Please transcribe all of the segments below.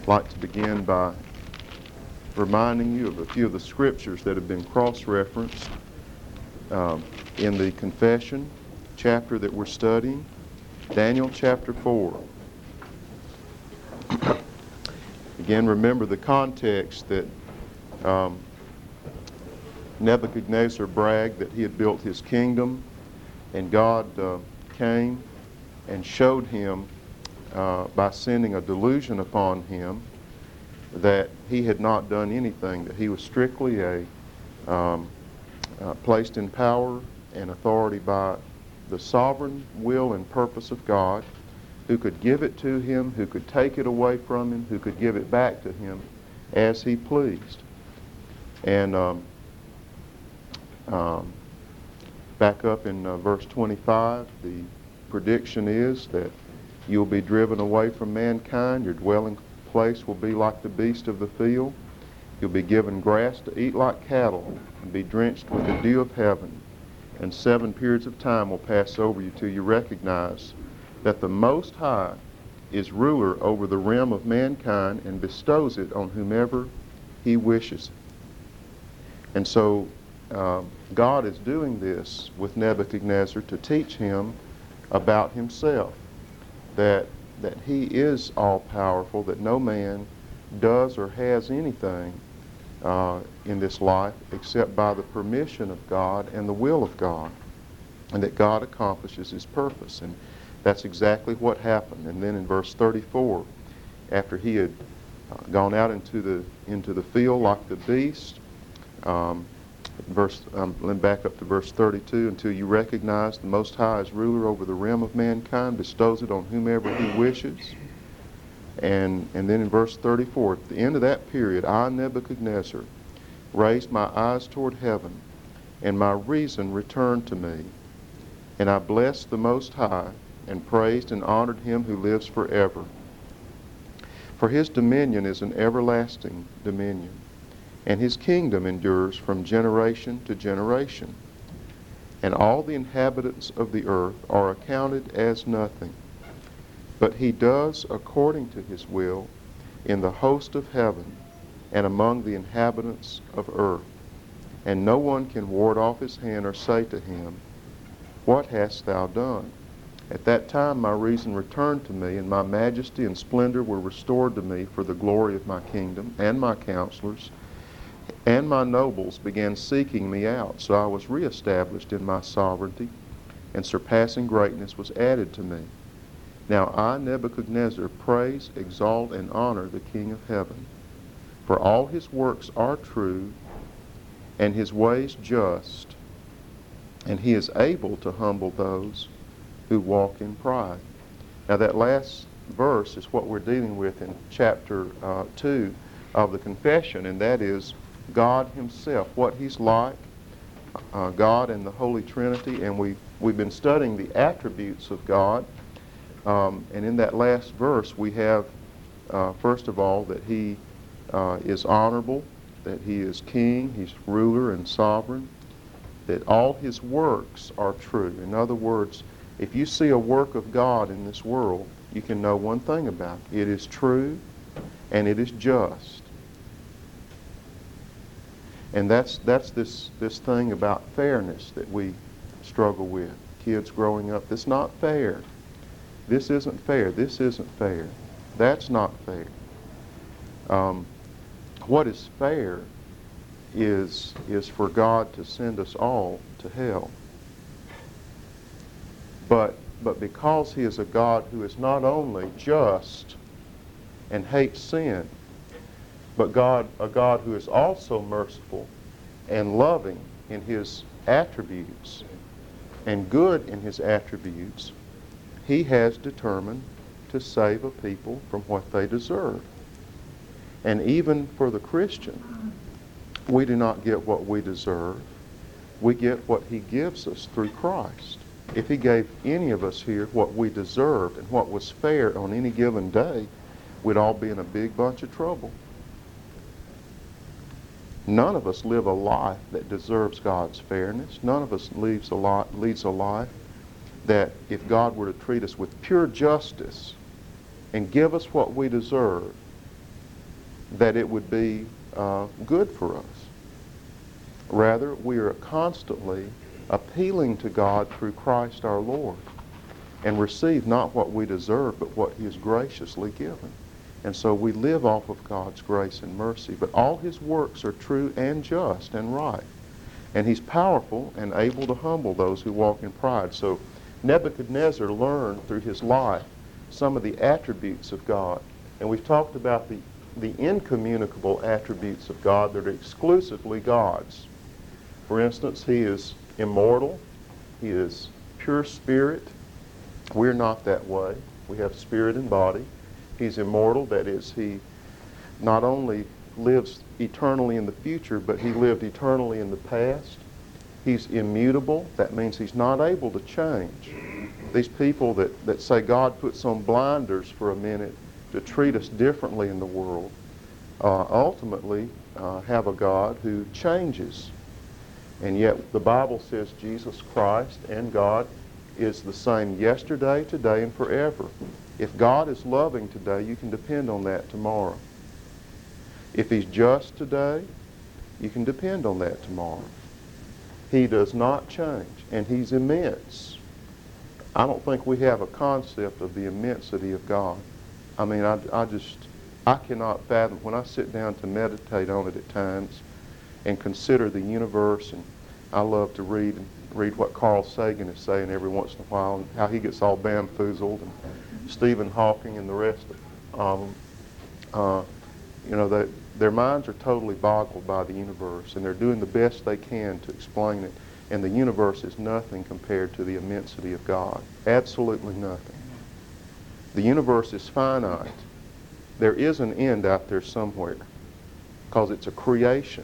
like to begin by reminding you of a few of the scriptures that have been cross-referenced in the confession chapter that we're studying, Daniel chapter 4. Again, remember the context that Nebuchadnezzar bragged that he had built his kingdom, and God came and showed him by sending a delusion upon him that he had not done anything, that he was strictly placed in power and authority by the sovereign will and purpose of God, who could give it to him, who could take it away from him, who could give it back to him as he pleased. And back up in verse 25, the prediction is that you'll be driven away from mankind. Your dwelling place will be like the beast of the field. You'll be given grass to eat like cattle and be drenched with the dew of heaven. And 7 periods of time will pass over you till you recognize that the Most High is ruler over the realm of mankind and bestows it on whomever he wishes. And so God is doing this with Nebuchadnezzar to teach him about himself, that he is all-powerful, that no man does or has anything in this life except by the permission of God and the will of God, and that God accomplishes his purpose. And that's exactly what happened. And then in verse 34, after he had gone out into the field like the beast, let me back up to verse 32. Until you recognize the Most High as ruler over the realm of mankind, bestows it on whomever he wishes. And then in verse 34, at the end of that period, I, Nebuchadnezzar, raised my eyes toward heaven, and my reason returned to me. And I blessed the Most High, and praised and honored him who lives forever. For his dominion is an everlasting dominion, and his kingdom endures from generation to generation. And all the inhabitants of the earth are accounted as nothing. But he does according to his will in the host of heaven and among the inhabitants of earth. And no one can ward off his hand or say to him, What hast thou done? At that time my reason returned to me, and my majesty and splendor were restored to me for the glory of my kingdom, and my counselors and my nobles began seeking me out. So I was reestablished in my sovereignty, and surpassing greatness was added to me. Now I, Nebuchadnezzar, praise, exalt, and honor the King of heaven. For all his works are true, and his ways just, and he is able to humble those who walk in pride. Now that last verse is what we're dealing with in chapter 2 of the confession, and that is God himself, what he's like, God and the Holy Trinity. And we've been studying the attributes of God, and in that last verse we have first of all that he is honorable, that he is king, he's ruler and sovereign, that all his works are true. In other words, if you see a work of God in this world, you can know one thing about it. It is true and it is just. And that's this thing about fairness that we struggle with. Kids growing up, it's not fair. This isn't fair. This isn't fair. That's not fair. What is fair is for God to send us all to hell. But because he is a God who is not only just and hates sin, but a God who is also merciful and loving in his attributes and good in his attributes, he has determined to save a people from what they deserve. And even for the Christian, we do not get what we deserve. We get what he gives us through Christ. If he gave any of us here what we deserved and what was fair on any given day, we'd all be in a big bunch of trouble. None of us live a life that deserves God's fairness. None of us leads a life that if God were to treat us with pure justice and give us what we deserve, that it would be good for us. Rather, we are constantly appealing to God through Christ our Lord, and receive not what we deserve, but what He has graciously given. And so we live off of God's grace and mercy. But all His works are true and just and right. And He's powerful and able to humble those who walk in pride. So Nebuchadnezzar learned through his life some of the attributes of God. And we've talked about the incommunicable attributes of God that are exclusively God's. For instance, He is immortal. He is pure spirit. We're not that way. We have spirit and body. He's immortal. That is, He not only lives eternally in the future, but He lived eternally in the past. He's immutable. That means He's not able to change. These people that say God puts on blinders for a minute to treat us differently in the world ultimately have a God who changes. And yet the Bible says Jesus Christ and God is the same yesterday, today, and forever. If God is loving today, you can depend on that tomorrow. If He's just today, you can depend on that tomorrow. He does not change, and He's immense. I don't think we have a concept of the immensity of God. I mean, I cannot fathom. When I sit down to meditate on it at times and consider the universe, and I love to read what Carl Sagan is saying every once in a while, and how he gets all bamboozled, and Stephen Hawking and the rest of them. You know, their minds are totally boggled by the universe, and they're doing the best they can to explain it. And the universe is nothing compared to the immensity of God. Absolutely nothing. The universe is finite. There is an end out there somewhere, because it's a creation.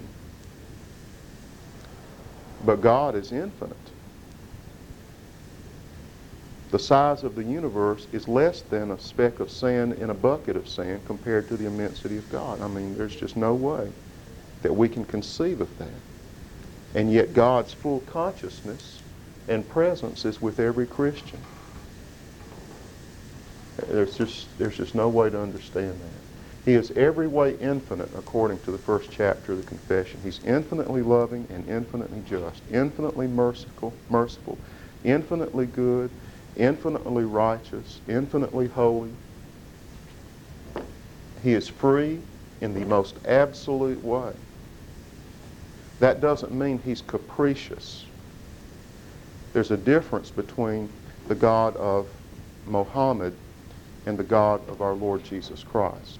But God is infinite. The size of the universe is less than a speck of sand in a bucket of sand compared to the immensity of God. I mean, there's just no way that we can conceive of that. And yet God's full consciousness and presence is with every Christian. There's just no way to understand that. He is every way infinite according to the first chapter of the Confession. He's infinitely loving and infinitely just, infinitely merciful, infinitely good, infinitely righteous, infinitely holy. He is free in the most absolute way. That doesn't mean He's capricious. There's a difference between the God of Mohammed and the God of our Lord Jesus Christ.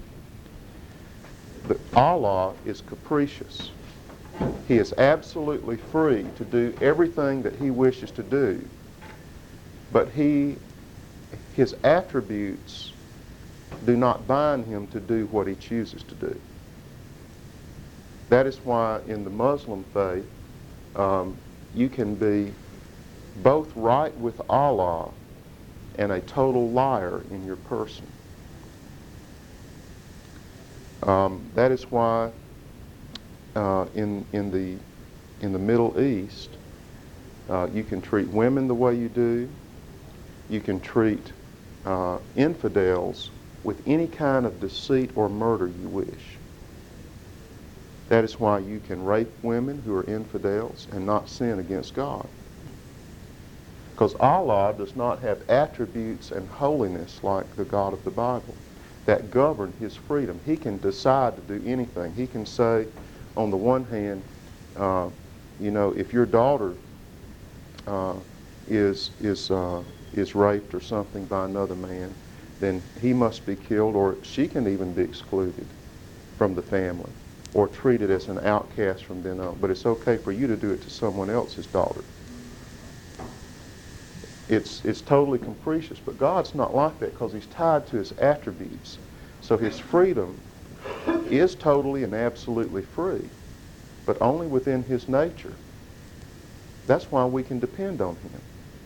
But Allah is capricious. He is absolutely free to do everything that He wishes to do. But His attributes do not bind Him to do what He chooses to do. That is why in the Muslim faith, you can be both right with Allah and a total liar in your person. That is why in the Middle East, you can treat women the way you do. You can treat infidels with any kind of deceit or murder you wish. That is why you can rape women who are infidels and not sin against God. Because Allah does not have attributes and holiness like the God of the Bible that govern His freedom. He can decide to do anything. He can say, on the one hand, you know, if your daughter is raped or something by another man, then he must be killed, or she can even be excluded from the family or treated as an outcast from then on. But it's okay for you to do it to someone else's daughter. It's totally capricious, but God's not like that because He's tied to His attributes. So His freedom is totally and absolutely free, but only within His nature. That's why we can depend on Him.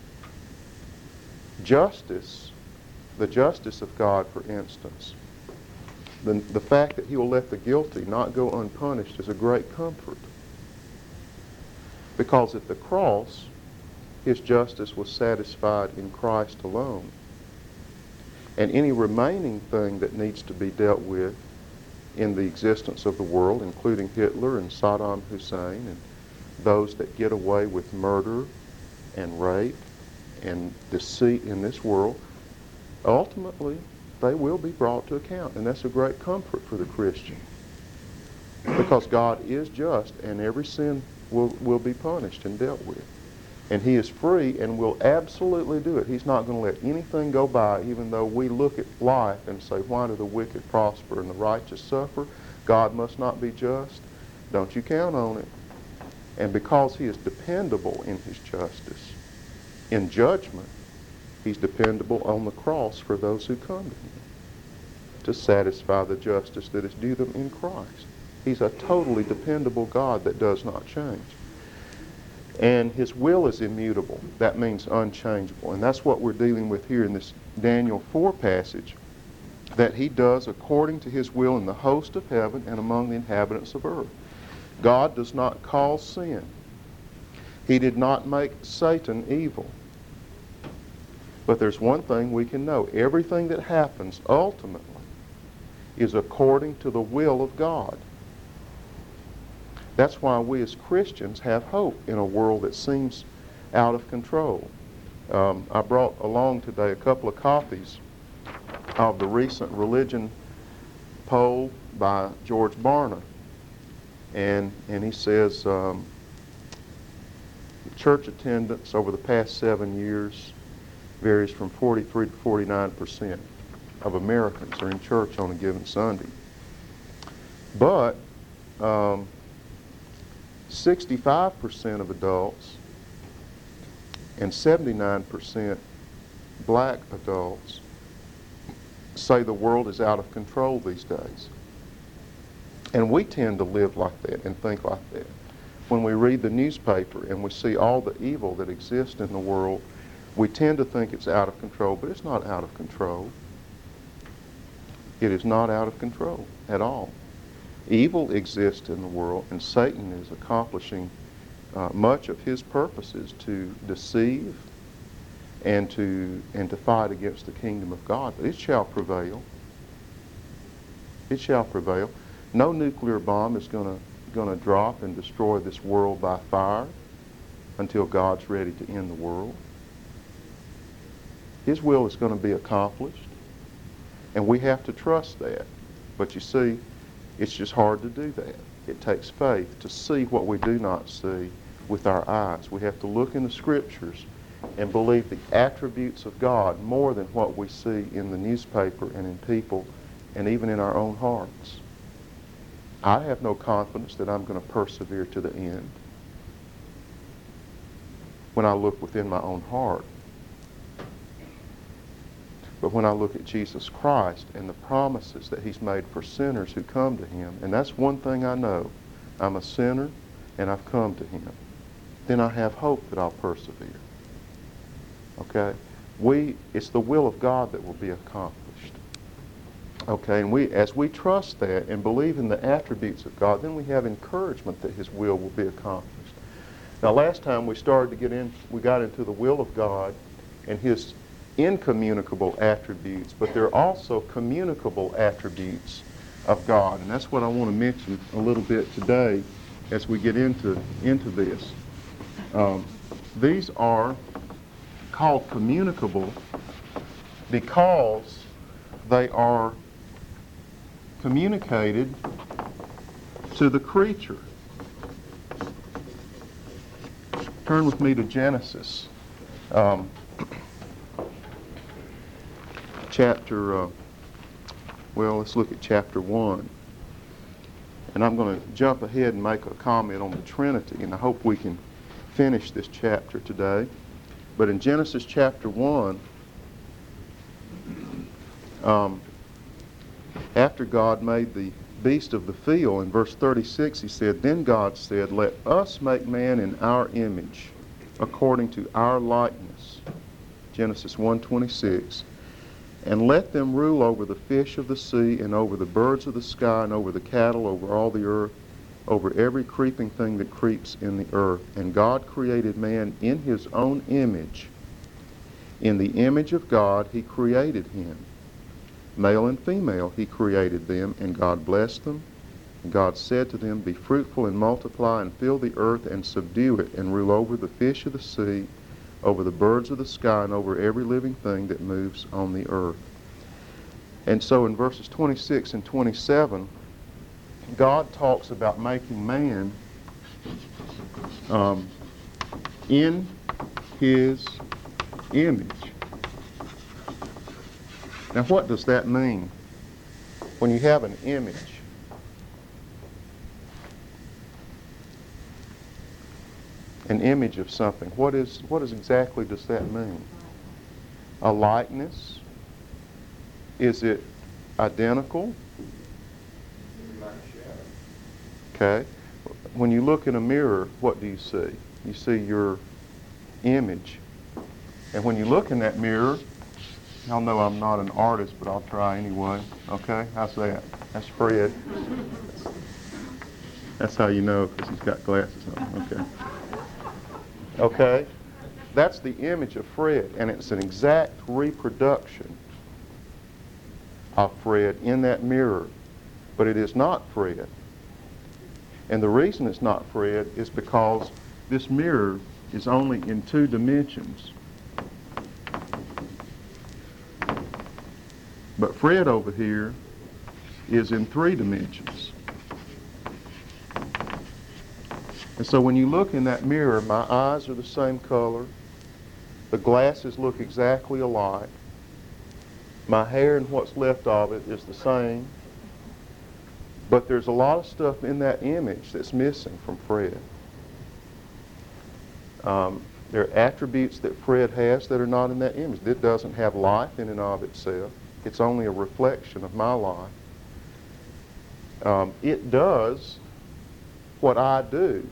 Justice, the justice of God, for instance, the fact that He will let the guilty not go unpunished is a great comfort. Because at the cross, His justice was satisfied in Christ alone. And any remaining thing that needs to be dealt with in the existence of the world, including Hitler and Saddam Hussein and those that get away with murder and rape and deceit in this world, ultimately they will be brought to account. And that's a great comfort for the Christian, because God is just and every sin will be punished and dealt with. And He is free and will absolutely do it. He's not going to let anything go by, even though we look at life and say, why do the wicked prosper and the righteous suffer? God must not be just. Don't you count on it. And because He is dependable in His justice, in judgment, He's dependable on the cross for those who come to Him to satisfy the justice that is due them in Christ. He's a totally dependable God that does not change. And His will is immutable. That means unchangeable. And that's what we're dealing with here in this Daniel 4 passage, that He does according to His will in the host of heaven and among the inhabitants of earth. God does not cause sin. He did not make Satan evil. But there's one thing we can know. Everything that happens ultimately is according to the will of God. That's why we as Christians have hope in a world that seems out of control. I brought along today a couple of copies of the recent religion poll by George Barna. And he says church attendance over the past 7 years varies from 43 to 49% of Americans are in church on a given Sunday. But 65% of adults and 79% black adults say the world is out of control these days. And we tend to live like that and think like that. When we read the newspaper and we see all the evil that exists in the world, we tend to think it's out of control, but it's not out of control. It is not out of control at all. Evil exists in the world, and Satan is accomplishing much of his purposes to deceive and to fight against the kingdom of God. But it shall prevail. It shall prevail. No nuclear bomb is going to drop and destroy this world by fire until God's ready to end the world. His will is going to be accomplished, and we have to trust that. But you see, it's just hard to do that. It takes faith to see what we do not see with our eyes. We have to look in the Scriptures and believe the attributes of God more than what we see in the newspaper and in people and even in our own hearts. I have no confidence that I'm going to persevere to the end when I look within my own heart. But when I look at Jesus Christ and the promises that He's made for sinners who come to Him, and that's one thing I know, I'm a sinner and I've come to Him, then I have hope that I'll persevere. Okay? It's the will of God that will be accomplished. Okay, and as we trust that and believe in the attributes of God, then we have encouragement that His will be accomplished. Now, last time we got into the will of God and His incommunicable attributes, but there are also communicable attributes of God, and that's what I want to mention a little bit today as we get into this. These are called communicable because they are communicated to the creature. Turn with me to Genesis. Let's look at chapter 1. And I'm going to jump ahead and make a comment on the Trinity, and I hope we can finish this chapter today. But in Genesis chapter 1, after God made the beast of the field, in verse 36 He said, "Then God said, let us make man in our image, according to our likeness." Genesis 1:26. "And let them rule over the fish of the sea, and over the birds of the sky, and over the cattle, over all the earth, over every creeping thing that creeps in the earth. And God created man in His own image. In the image of God He created him. Male and female he created them, and God blessed them. And God said to them, Be fruitful and multiply, and fill the earth and subdue it, and rule over the fish of the sea, over the birds of the sky, and over every living thing that moves on the earth. And so in verses 26 and 27, God talks about making man in his image. Now what does that mean? When you have an image, an image of something, what exactly does that mean? A likeness? Is it identical? Okay. When you look in a mirror, what do you see? You see your image. And when you look in that mirror, y'all know I'm not an artist, but I'll try anyway. Okay? How's that? That's Fred. That's how you know, because he's got glasses on. Okay. Okay? That's the image of Fred, and it's an exact reproduction of Fred in that mirror. But it is not Fred. And the reason it's not Fred is because this mirror is only in 2 dimensions. But Fred over here is in 3 dimensions. And so when you look in that mirror, my eyes are the same color. The glasses look exactly alike. My hair and what's left of it is the same. But there's a lot of stuff in that image that's missing from Fred. There are attributes that Fred has that are not in that image. It doesn't have life in and of itself. It's only a reflection of my life. It does what I do,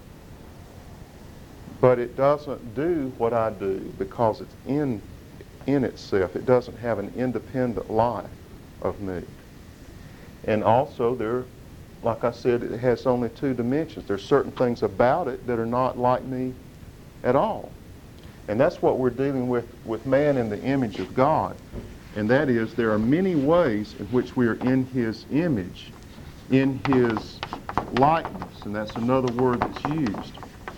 but it doesn't do what I do because it's in itself. It doesn't have an independent life of me. And also, like I said, it has only 2 dimensions. There's certain things about it that are not like me at all. And that's what we're dealing with man in the image of God. And that is, there are many ways in which we are in his image, in his likeness, and that's another word that's used.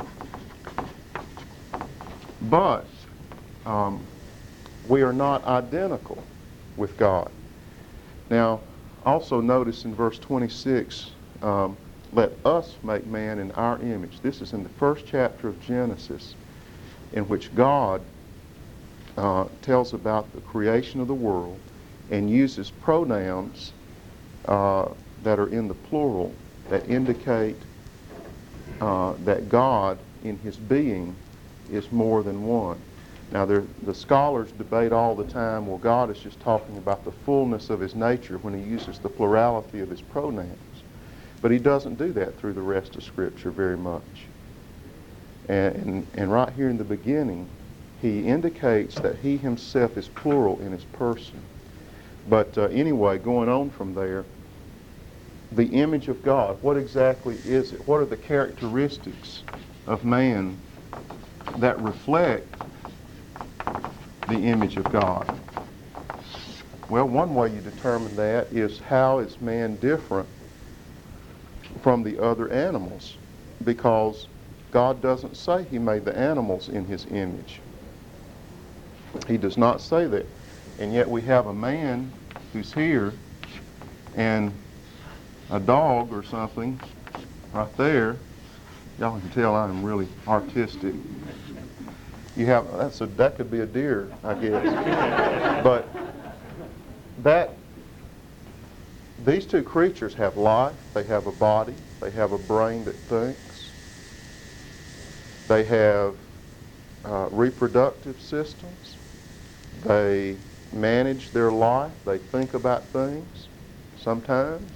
But we are not identical with God. Now, also notice in verse 26, let us make man in our image. This is in the 1st chapter of Genesis, in which God tells about the creation of the world and uses pronouns that are in the plural that indicate that God in his being is more than one. Now the scholars debate all the time, well, God is just talking about the fullness of his nature when he uses the plurality of his pronouns. But he doesn't do that through the rest of Scripture very much. And right here in the beginning, he indicates that he himself is plural in his person. But anyway, going on from there, the image of God, what exactly is it? What are the characteristics of man that reflect the image of God? Well, one way you determine that is, how is man different from the other animals? Because God doesn't say he made the animals in his image. He does not say that. And yet we have a man who's here and a dog or something right there. Y'all can tell I'm really artistic. You have, that could be a deer, I guess. But these 2 creatures have life, they have a body, they have a brain that thinks, they have reproductive systems, they manage their life, they think about things sometimes,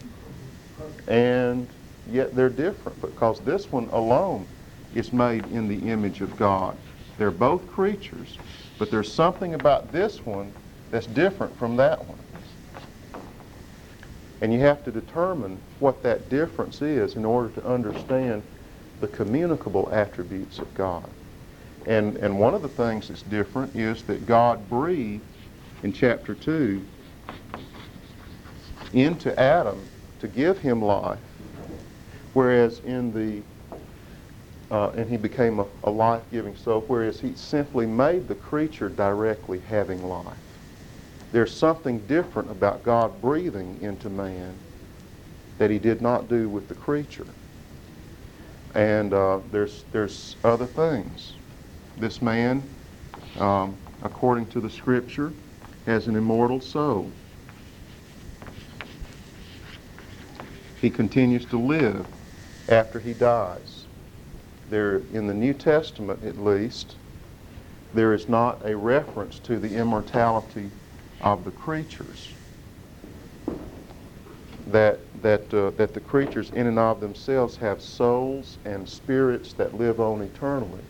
and yet they're different because this one alone is made in the image of God. They're both creatures, but there's something about this one that's different from that one. And you have to determine what that difference is in order to understand the communicable attributes of God. And one of the things that's different is that God breathed in chapter 2 into Adam to give him life, whereas and he became a life-giving soul, whereas he simply made the creature directly having life. There's something different about God breathing into man that he did not do with the creature. And there's other things. This man, according to the Scripture, has an immortal soul. He continues to live after he dies. There, in the New Testament at least, there is not a reference to the immortality of the creatures. That the creatures in and of themselves have souls and spirits that live on eternally.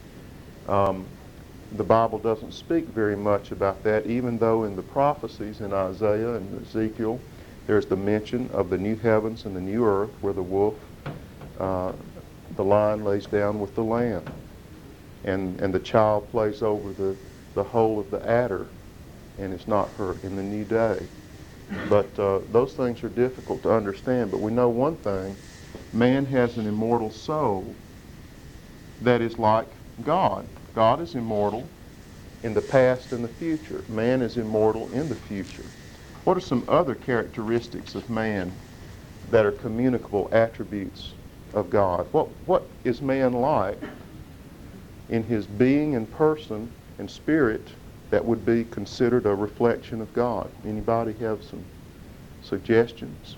The Bible doesn't speak very much about that, even though in the prophecies in Isaiah and Ezekiel, there's the mention of the new heavens and the new earth where the wolf, the lion lays down with the lamb, and the child plays over the hole of the adder, and is not hurt in the new day. But those things are difficult to understand. But we know one thing: man has an immortal soul that is like God. God is immortal in the past and the future. Man is immortal in the future. What are some other characteristics of man that are communicable attributes of God? What is man like in his being and person and spirit that would be considered a reflection of God? Anybody have some suggestions?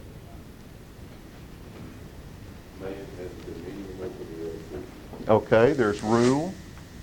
Man has dominion over the other creatures. Okay, there's rule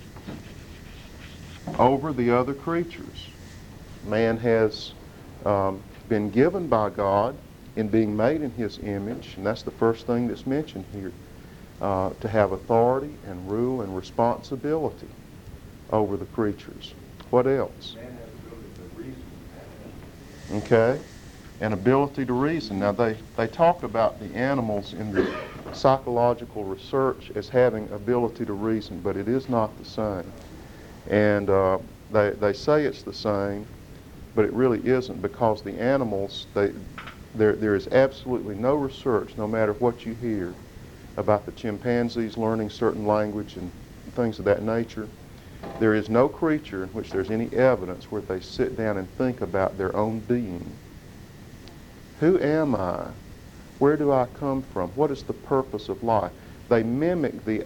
over the other creatures. Man has been given by God in being made in his image, and that's the first thing that's mentioned here, to have authority and rule and responsibility over the creatures. What else? Man has ability to reason. Okay, an ability to reason. Now they talk about the animals in the psychological research as having ability to reason, but it is not the same. And they say it's the same, but it really isn't, because the animals, there is absolutely no research, no matter what you hear, about the chimpanzees learning certain language and things of that nature. There is no creature in which there's any evidence where they sit down and think about their own being. Who am I? Where do I come from? What is the purpose of life? They mimic the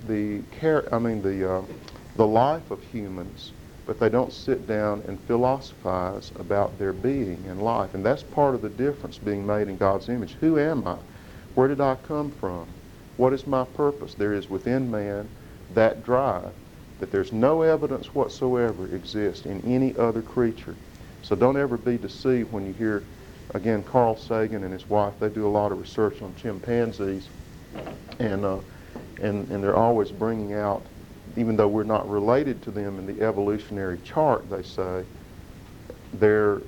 life of humans, but they don't sit down and philosophize about their being and life. And that's part of the difference being made in God's image. Who am I? Where did I come from? What is my purpose? There is within man that drive that there's no evidence whatsoever exists in any other creature. So don't ever be deceived when you hear, again, Carl Sagan and his wife, they do a lot of research on chimpanzees, and they're always bringing out, even though we're not related to them in the evolutionary chart, they say, their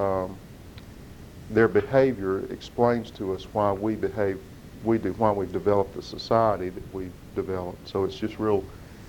behavior explains to us why we behave, why we've developed the society that we've developed. So it's just real,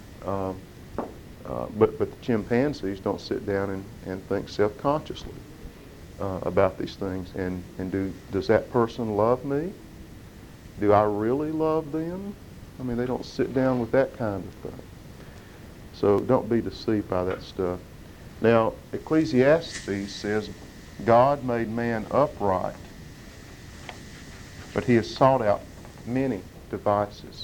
but the chimpanzees don't sit down and think self-consciously about these things. And does that person love me? Do I really love them? I mean, they don't sit down with that kind of thing. So don't be deceived by that stuff. Now, Ecclesiastes says, God made man upright, but he has sought out many devices.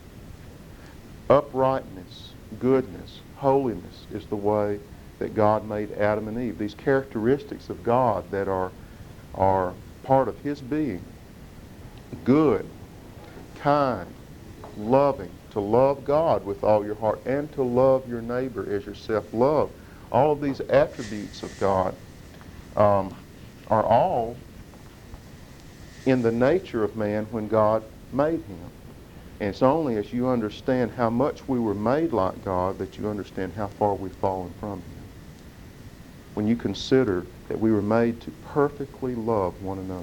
Uprightness, goodness, holiness is the way that God made Adam and Eve. These characteristics of God that are part of his being. Good, kind, loving, to love God with all your heart, and to love your neighbor as yourself. Love. All of these attributes of God are all in the nature of man when God made him. And it's only as you understand how much we were made like God that you understand how far we've fallen from him. When you consider that we were made to perfectly love one another.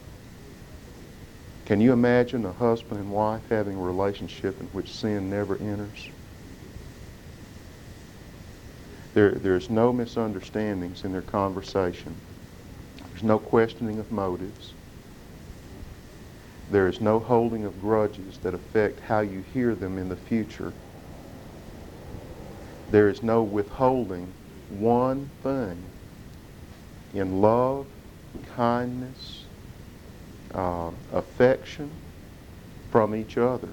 Can you imagine a husband and wife having a relationship in which sin never enters? There's no misunderstandings in their conversation. There's no questioning of motives. There is no holding of grudges that affect how you hear them in the future. There is no withholding one thing in love, kindness, affection from each other,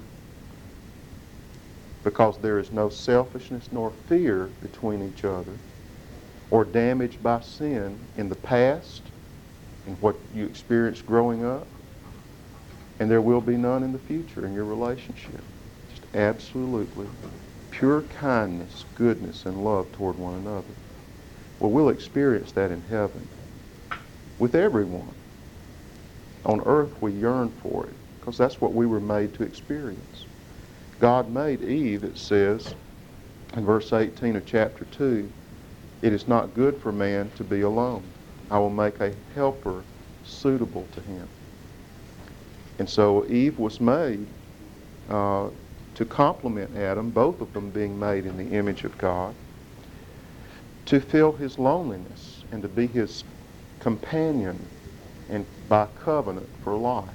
because there is no selfishness nor fear between each other, or damage by sin in the past, in what you experienced growing up, and there will be none in the future in your relationship. Just absolutely pure kindness, goodness, and love toward one another. Well, we'll experience that in heaven with everyone. On earth, we yearn for it because that's what we were made to experience. God made Eve, it says in verse 18 of chapter 2, "It is not good for man to be alone. I will make a helper suitable to him." And so Eve was made to complement Adam, both of them being made in the image of God, to fill his loneliness and to be his companion and by covenant for life.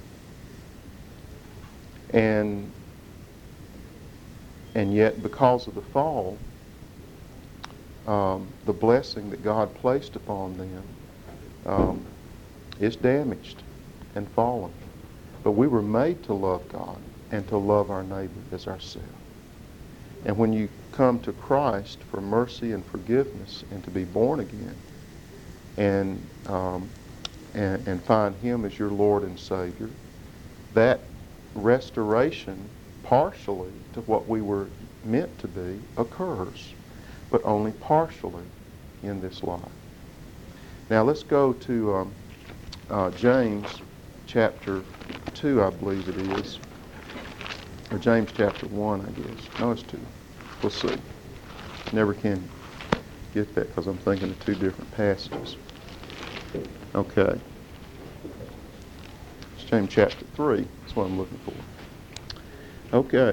And yet, because of the fall, the blessing that God placed upon them is damaged and fallen. But we were made to love God and to love our neighbor as ourselves. And when you come to Christ for mercy and forgiveness and to be born again and find Him as your Lord and Savior, that restoration partially to what we were meant to be occurs, but only partially in this life. Now let's go to James chapter 2, I believe it is, or James chapter 1, I guess. No, it's 2. We'll see. Never can get that because I'm thinking of two different passages. Okay. It's James chapter 3. That's what I'm looking for. Okay.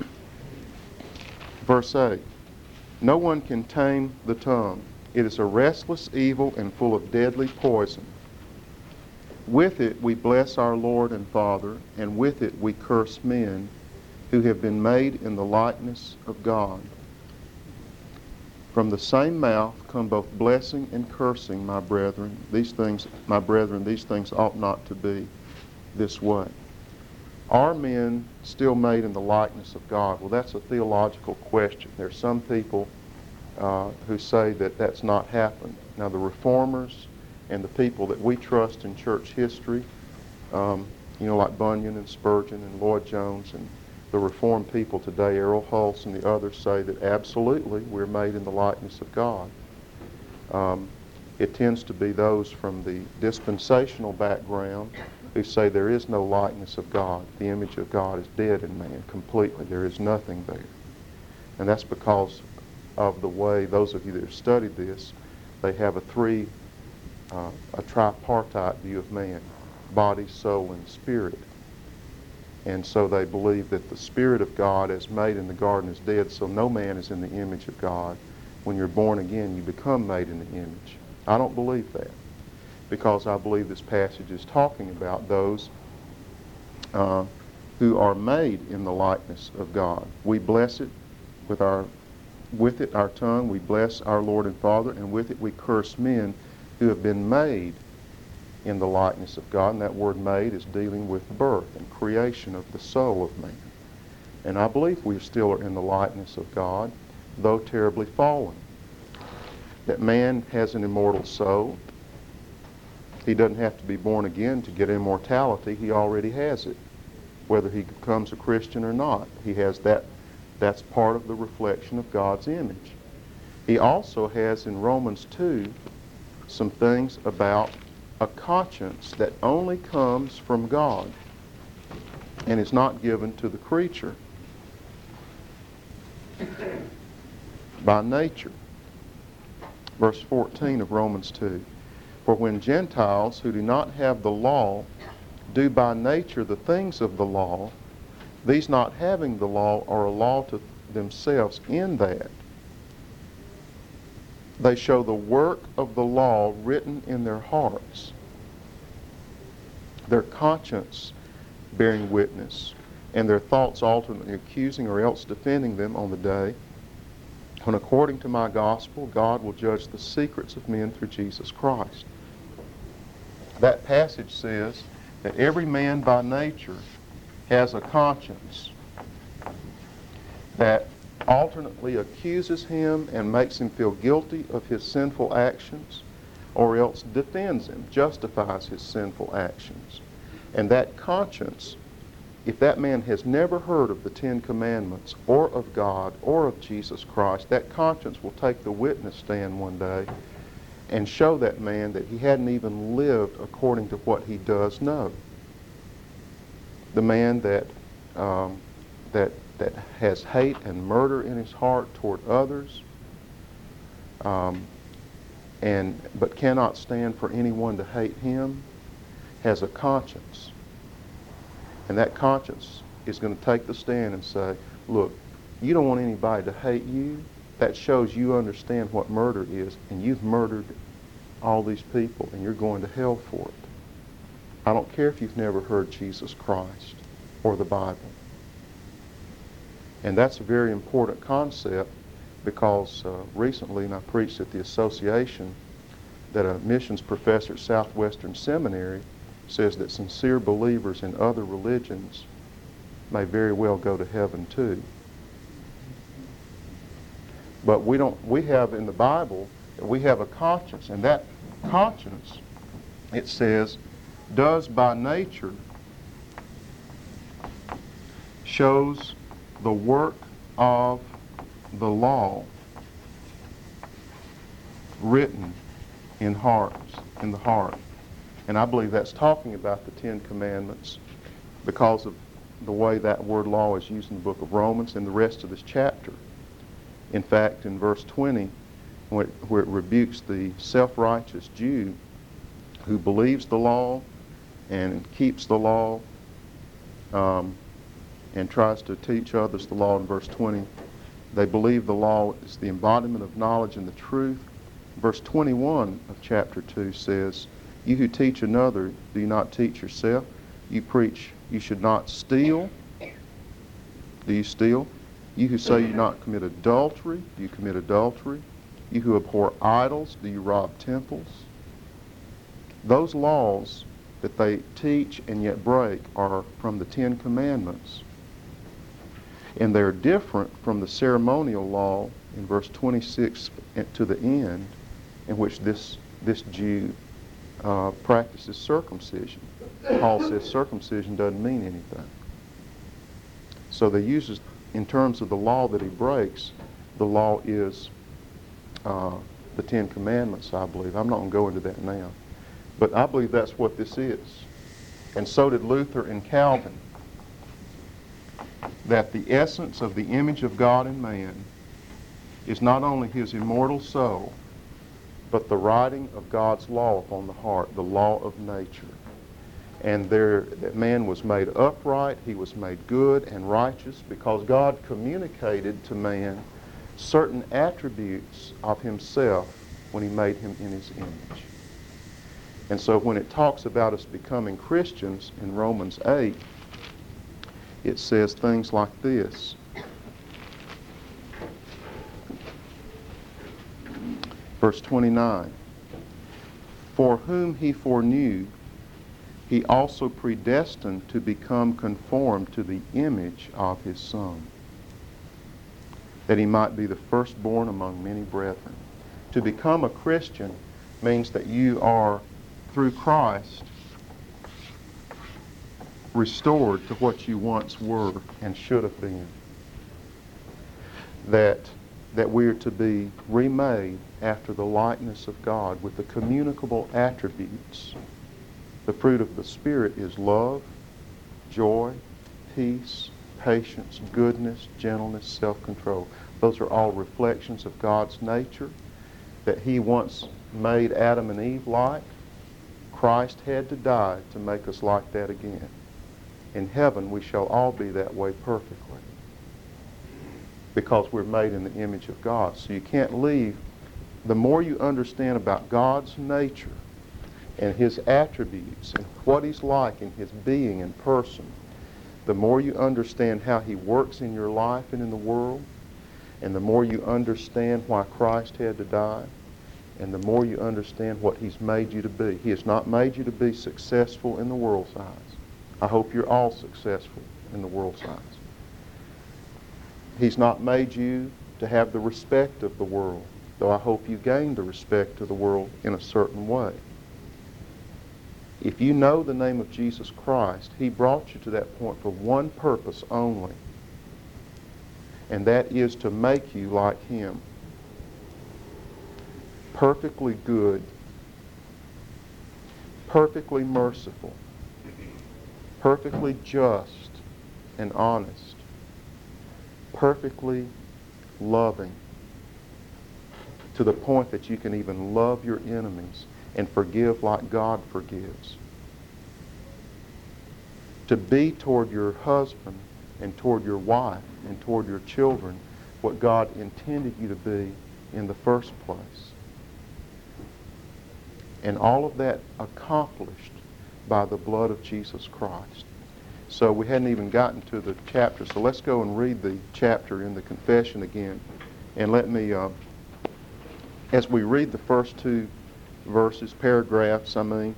Verse 8. "No one can tame the tongue. It is a restless evil and full of deadly poison. With it we bless our Lord and Father, and with it we curse men who have been made in the likeness of God. From the same mouth come both blessing and cursing, my brethren. These things ought not to be this way." Are men still made in the likeness of God? Well, that's a theological question. There are some people who say that that's not happened. Now, the reformers and the people that we trust in church history, like Bunyan and Spurgeon and Lloyd Jones and the Reformed people today, Errol Hulse and the others, say that absolutely we're made in the likeness of God. It tends to be those from the dispensational background who say there is no likeness of God. The image of God is dead in man completely. There is nothing there. And that's because of the way, those of you that have studied this, they have a tripartite view of man: body, soul, and spirit. And so they believe that the Spirit of God as made in the garden is dead, so no man is in the image of God. When you're born again, you become made in the image. I don't believe that, because I believe this passage is talking about those who are made in the likeness of God. We bless it with our tongue. We bless our Lord and Father, and with it we curse men who have been made in the likeness of God. And that word "made" is dealing with birth and creation of the soul of man. And I believe we still are in the likeness of God, though terribly fallen. That man has an immortal soul. He doesn't have to be born again to get immortality. He already has it, whether he becomes a Christian or not. He has that. That's part of the reflection of God's image. He also has in Romans 2 some things about a conscience that only comes from God and is not given to the creature by nature. Verse 14 of Romans 2. "For when Gentiles who do not have the law do by nature the things of the law, these not having the law are a law to themselves, in that they show the work of the law written in their hearts, their conscience bearing witness, and their thoughts alternately accusing or else defending them on the day when, according to my gospel, God will judge the secrets of men through Jesus Christ. That passage says that every man by nature has a conscience that alternately accuses him and makes him feel guilty of his sinful actions, or else defends him, justifies his sinful actions. And that conscience, if that man has never heard of the Ten Commandments or of God or of Jesus Christ, that conscience will take the witness stand one day and show that man that he hadn't even lived according to what he does know. The man that has hate and murder in his heart toward others, but cannot stand for anyone to hate him, has a conscience. And that conscience is going to take the stand and say, look, you don't want anybody to hate you. That shows you understand what murder is, and you've murdered all these people, and you're going to hell for it. I don't care if you've never heard Jesus Christ or the Bible. And that's a very important concept, because recently, and I preached at the association, that a missions professor at Southwestern Seminary says that sincere believers in other religions may very well go to heaven too. But we have in the Bible, we have a conscience, and that conscience, it says, does by nature shows the work of the law written in the heart. And I believe that's talking about the Ten Commandments, because of the way that word law is used in the book of Romans and the rest of this chapter. In fact, in verse 20, where it rebukes the self-righteous Jew who believes the law and keeps the law and tries to teach others the law, in verse 20, they believe the law is the embodiment of knowledge and the truth. Verse 21 of chapter 2 says, you who teach another, do you not teach yourself? You preach you should not steal. Do you steal? You who say you not commit adultery, do you commit adultery? You who abhor idols, do you rob temples? Those laws that they teach and yet break are from the Ten Commandments. And they're different from the ceremonial law in verse 26 to the end, in which this Jew practices circumcision. Paul says circumcision doesn't mean anything. So they use, in terms of the law that he breaks, the law is the Ten Commandments, I believe. I'm not going to go into that now. But I believe that's what this is. And so did Luther and Calvin. That the essence of the image of God in man is not only his immortal soul, but the writing of God's law upon the heart, the law of nature. And that man was made upright, he was made good and righteous, because God communicated to man certain attributes of himself when he made him in his image. And so when it talks about us becoming Christians in Romans 8, it says things like this. Verse 29, for whom he foreknew, he also predestined to become conformed to the image of his Son, that he might be the firstborn among many brethren. To become a Christian means that you are, through Christ, restored to what you once were and should have been. That we are to be remade after the likeness of God with the communicable attributes. The fruit of the Spirit is love, joy, peace, patience, goodness, gentleness, self-control. Those are all reflections of God's nature that he once made Adam and Eve like. Christ had to die to make us like that again. In heaven, we shall all be that way perfectly, because we're made in the image of God. So you can't leave. The more you understand about God's nature and His attributes and what He's like in His being and person, the more you understand how He works in your life and in the world, and the more you understand why Christ had to die, and the more you understand what He's made you to be. He has not made you to be successful in the world's eyes. I hope you're all successful in the world's eyes. He's not made you to have the respect of the world, though I hope you gain the respect of the world in a certain way. If you know the name of Jesus Christ, He brought you to that point for one purpose only, and that is to make you like Him. Perfectly good, perfectly merciful, perfectly just and honest, perfectly loving, to the point that you can even love your enemies and forgive like God forgives. To be toward your husband and toward your wife and toward your children what God intended you to be in the first place. And all of that accomplished by the blood of Jesus Christ. So we hadn't even gotten to the chapter, so let's go and read the chapter in the confession again. And let me, as we read the first two verses, paragraphs, again,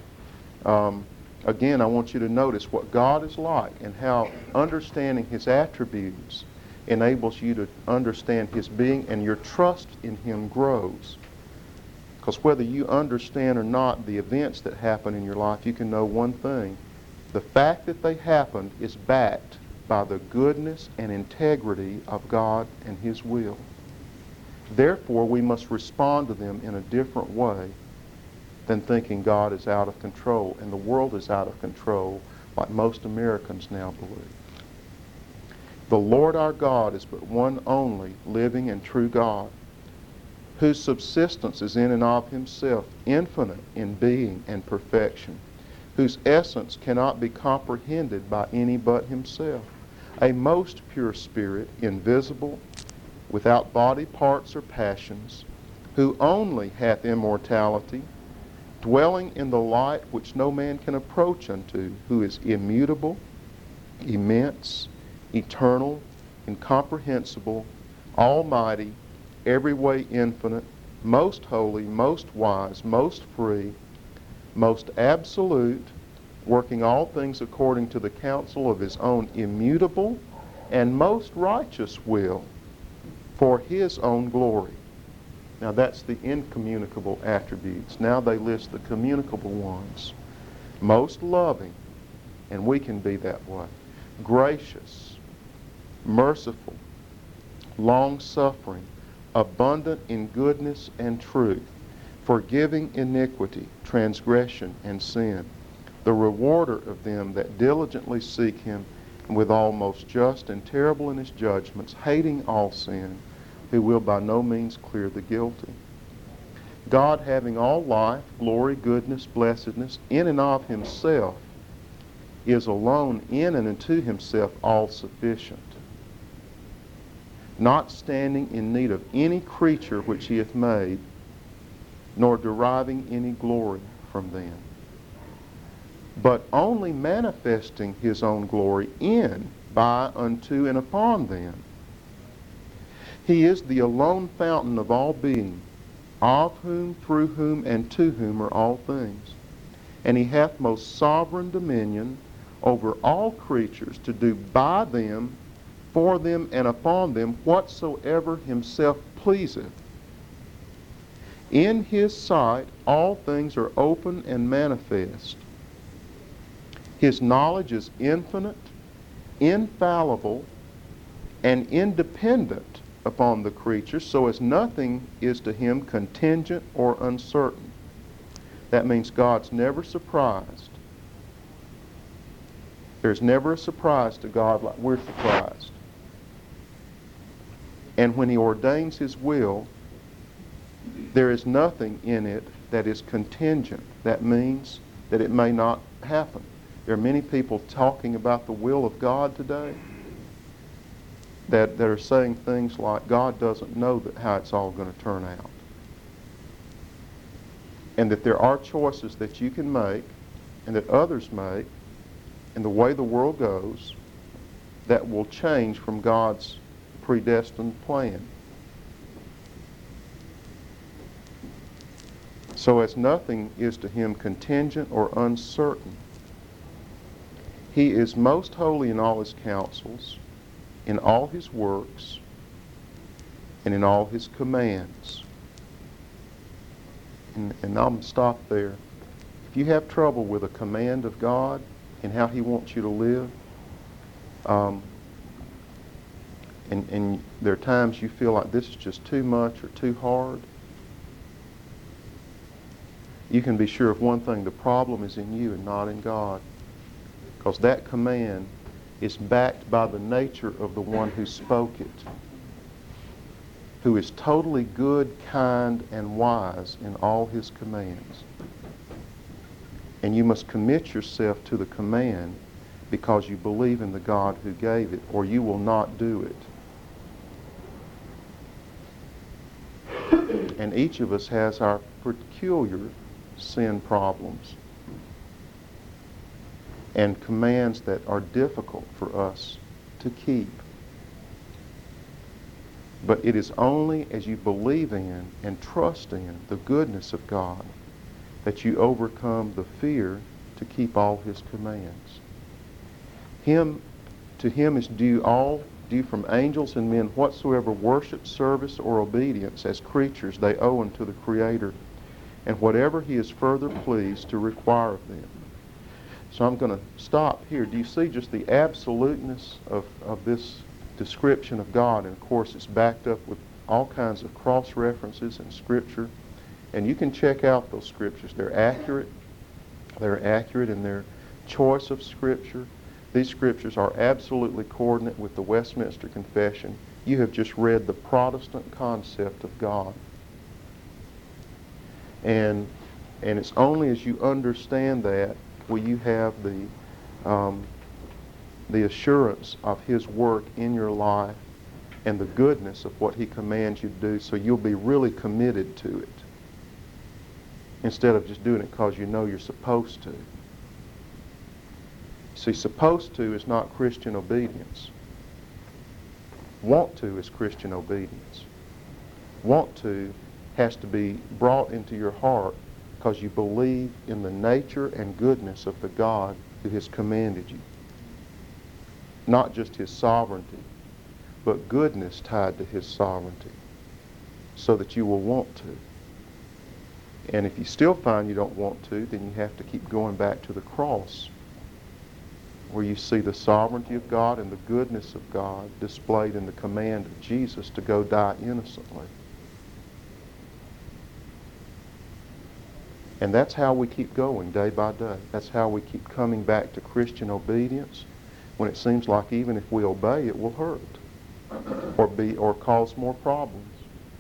I want you to notice what God is like and how understanding His attributes enables you to understand His being, and your trust in Him grows. Because whether you understand or not the events that happen in your life, you can know one thing. The fact that they happened is backed by the goodness and integrity of God and His will. Therefore, we must respond to them in a different way than thinking God is out of control and the world is out of control, like most Americans now believe. The Lord our God is but one only living and true God, whose subsistence is in and of Himself, infinite in being and perfection, whose essence cannot be comprehended by any but Himself, a most pure spirit, invisible, without body parts or passions, who only hath immortality, dwelling in the light which no man can approach unto, who is immutable, immense, eternal, incomprehensible, almighty, every way infinite, most holy, most wise, most free, most absolute, working all things according to the counsel of His own immutable and most righteous will, for His own glory. Now that's the incommunicable attributes. Now they list the communicable ones. Most loving, and we can be that way. Gracious, merciful, long-suffering, abundant in goodness and truth, forgiving iniquity, transgression, and sin, the rewarder of them that diligently seek Him, and withal most just and terrible in His judgments, hating all sin, who will by no means clear the guilty. God, having all life, glory, goodness, blessedness, in and of Himself, is alone in and unto Himself all sufficient, not standing in need of any creature which He hath made, nor deriving any glory from them, but only manifesting His own glory in, by, unto, and upon them. He is the alone fountain of all being, of whom, through whom, and to whom are all things. And He hath most sovereign dominion over all creatures, to do by them, for them, and upon them whatsoever Himself pleaseth. In His sight all things are open and manifest. His knowledge is infinite, infallible, and independent upon the creature, so as nothing is to Him contingent or uncertain. That means God's never surprised. There's never a surprise to God like we're surprised. And when He ordains His will, there is nothing in it that is contingent. That means that it may not happen. There are many people talking about the will of God today that are saying things like, God doesn't know how it's all going to turn out. and that there are choices that you can make and that others make in the way the world goes that will change from God's predestined plan. So as nothing is to him contingent or uncertain, he is most holy in all his counsels, in all his works, and in all his commands. And I'm going to stop there. If you have trouble with a command of God and how he wants you to live, and there are times you feel like this is just too much or too hard, you can be sure of one thing: the problem is in you and not in God. Because that command is backed by the nature of the one who spoke it, who is totally good, kind, and wise in all his commands. And you must commit yourself to the command because you believe in the God who gave it, or you will not do it. And each of us has our peculiar sin problems and commands that are difficult for us to keep. But it is only as you believe in and trust in the goodness of God that you overcome the fear to keep all his commands. To him is due from angels and men whatsoever worship, service, or obedience as creatures they owe unto the Creator, and whatever he is further pleased to require of them. So I'm going to stop here. Do you see just the absoluteness of this description of God? And of course it's backed up with all kinds of cross-references in Scripture. And you can check out those Scriptures. They're accurate. They're accurate in their choice of Scripture. These Scriptures are absolutely coordinate with the Westminster Confession. You have just read the Protestant concept of God. And it's only as you understand that will you have the assurance of his work in your life and the goodness of what he commands you to do, so you'll be really committed to it instead of just doing it because you know you're supposed to. See, supposed to is not Christian obedience. Want to is Christian obedience. Want to has to be brought into your heart because you believe in the nature and goodness of the God who has commanded you. Not just his sovereignty, but goodness tied to his sovereignty, so that you will want to. And if you still find you don't want to, then you have to keep going back to the cross, where you see the sovereignty of God and the goodness of God displayed in the command of Jesus to go die innocently. And that's how we keep going day by day. That's how we keep coming back to Christian obedience when it seems like even if we obey, it will hurt or cause more problems.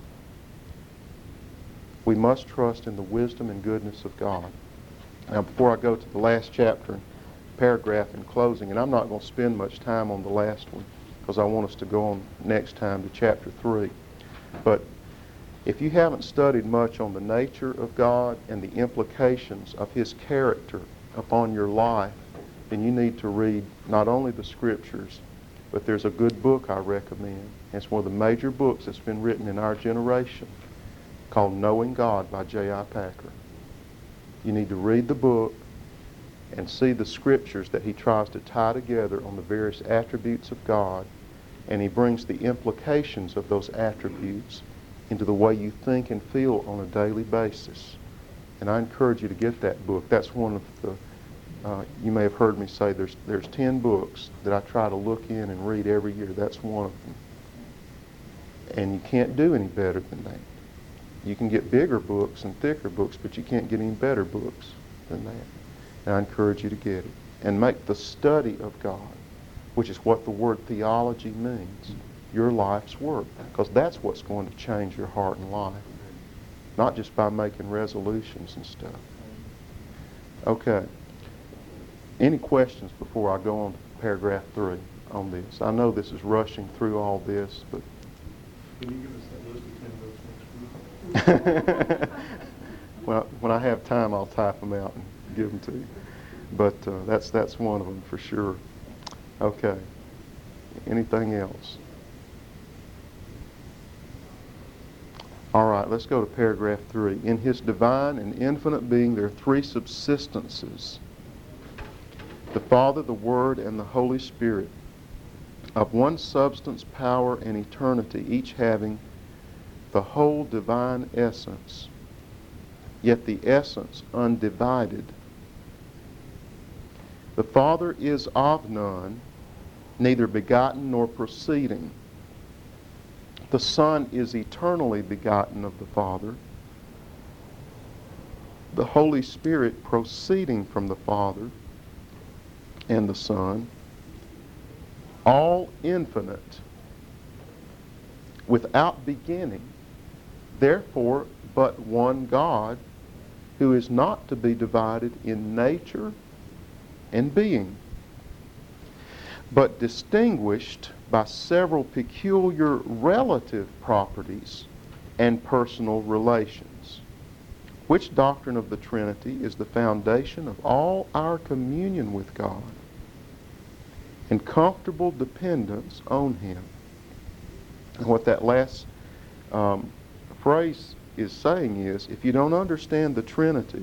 We must trust in the wisdom and goodness of God. Now, before I go to the last chapter, paragraph in closing, and I'm not going to spend much time on the last one because I want us to go on next time to chapter 3. But if you haven't studied much on the nature of God and the implications of his character upon your life, then you need to read not only the Scriptures, but there's a good book I recommend. It's one of the major books that's been written in our generation called Knowing God by J.I. Packer. You need to read the book and see the Scriptures that he tries to tie together on the various attributes of God, and he brings the implications of those attributes into the way you think and feel on a daily basis. And I encourage you to get that book. That's one of the, you may have heard me say there's 10 books that I try to look in and read every year. That's one of them. And you can't do any better than that. You can get bigger books and thicker books, but you can't get any better books than that. And I encourage you to get it. And make the study of God, which is what the word theology means, your life's work, because that's what's going to change your heart and life, not just by making resolutions and stuff. Okay. Any questions before I go on to paragraph 3 on this? I know this is rushing through all this, but... Can you give us that list of 10 books next week? when I have time, I'll type them out and give them to you. But that's one of them for sure. Okay. Anything else? All right, let's go to paragraph 3. In his divine and infinite being, there are three subsistences: the Father, the Word, and the Holy Spirit, of one substance, power, and eternity, each having the whole divine essence, yet the essence undivided. The Father is of none, neither begotten nor proceeding. The Son is eternally begotten of the Father, the Holy Spirit proceeding from the Father and the Son, all infinite, without beginning, therefore but one God, who is not to be divided in nature and being, but distinguished by several peculiar relative properties and personal relations, which doctrine of the Trinity is the foundation of all our communion with God and comfortable dependence on Him. And what that last phrase is saying is, if you don't understand the Trinity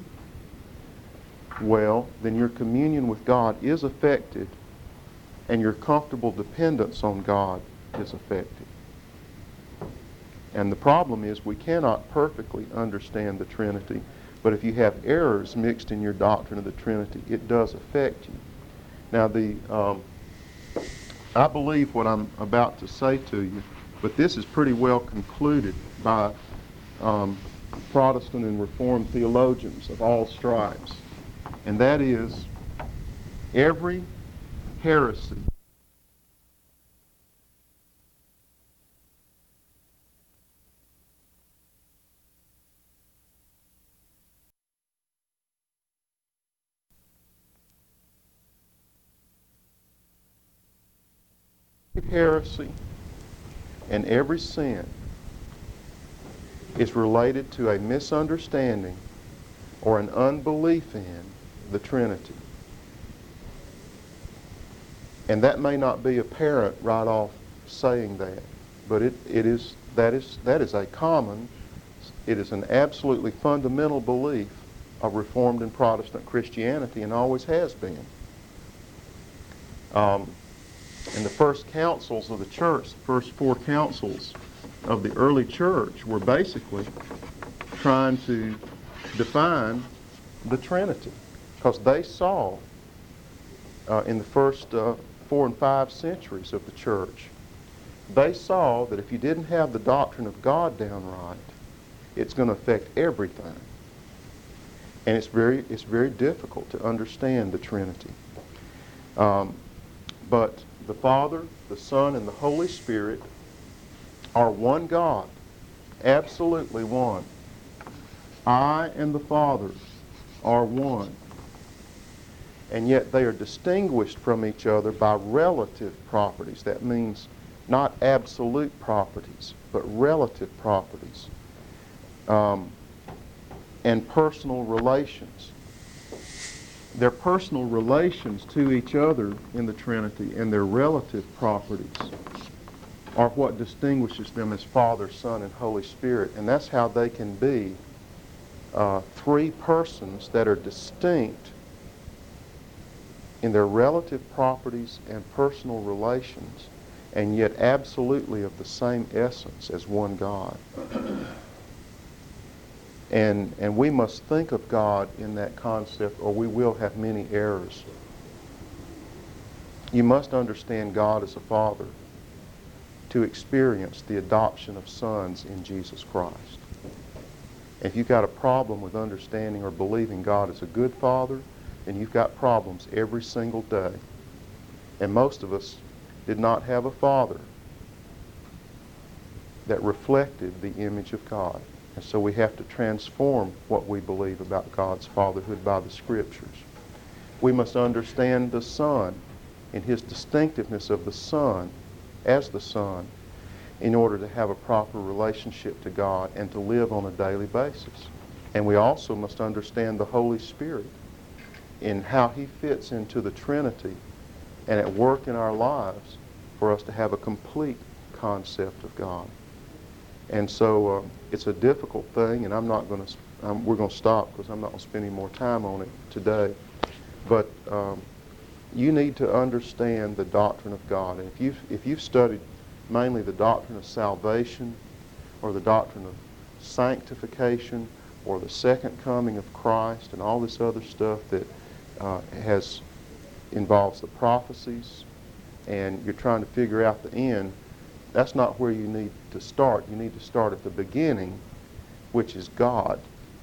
well, then your communion with God is affected, and your comfortable dependence on God is affected. And the problem is we cannot perfectly understand the Trinity, but if you have errors mixed in your doctrine of the Trinity, it does affect you. Now, I believe what I'm about to say to you, but this is pretty well concluded by Protestant and Reformed theologians of all stripes, and that is every heresy and every sin is related to a misunderstanding or an unbelief in the Trinity. And that may not be apparent right off saying that, but that is a common, it is an absolutely fundamental belief of Reformed and Protestant Christianity, and always has been. In the first councils of the church, the first 4 councils of the early church were basically trying to define the Trinity, because they saw in the first 4 and 5 centuries of the church, they saw that if you didn't have the doctrine of God down right, it's going to affect everything. And it's very difficult to understand the Trinity. But the Father, the Son, and the Holy Spirit are one God, absolutely one. I and the Father are one. And yet they are distinguished from each other by relative properties. That means not absolute properties, but relative properties. And personal relations. Their personal relations to each other in the Trinity and their relative properties are what distinguishes them as Father, Son, and Holy Spirit. And that's how they can be 3 persons that are distinct in their relative properties and personal relations, and yet absolutely of the same essence as one God. And we must think of God in that concept, or we will have many errors. You must understand God as a Father to experience the adoption of sons in Jesus Christ. If you've got a problem with understanding or believing God as a good Father, then you've got problems every single day. And most of us did not have a father that reflected the image of God. And so we have to transform what we believe about God's fatherhood by the Scriptures. We must understand the Son in His distinctiveness of the Son as the Son in order to have a proper relationship to God and to live on a daily basis. And we also must understand the Holy Spirit in how He fits into the Trinity and at work in our lives for us to have a complete concept of God. And so it's a difficult thing, and we're going to stop because I'm not going to spend any more time on it today. But you need to understand the doctrine of God. And if you've studied mainly the doctrine of salvation or the doctrine of sanctification or the second coming of Christ and all this other stuff that involves the prophecies, and you're trying to figure out the end, that's not where you need to start. You need to start at the beginning, which is God.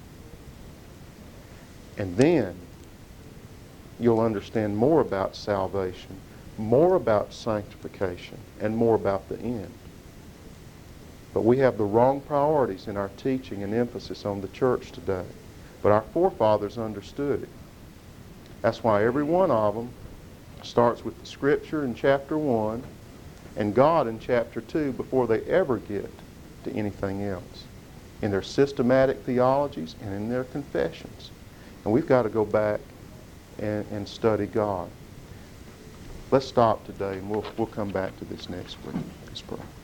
And then you'll understand more about salvation, more about sanctification, and more about the end. But we have the wrong priorities in our teaching and emphasis on the church today. But our forefathers understood it. That's why every one of them starts with the Scripture in chapter 1 and God in chapter 2 before they ever get to anything else, in their systematic theologies and in their confessions. And we've got to go back and study God. Let's stop today, and we'll come back to this next week. Let's pray.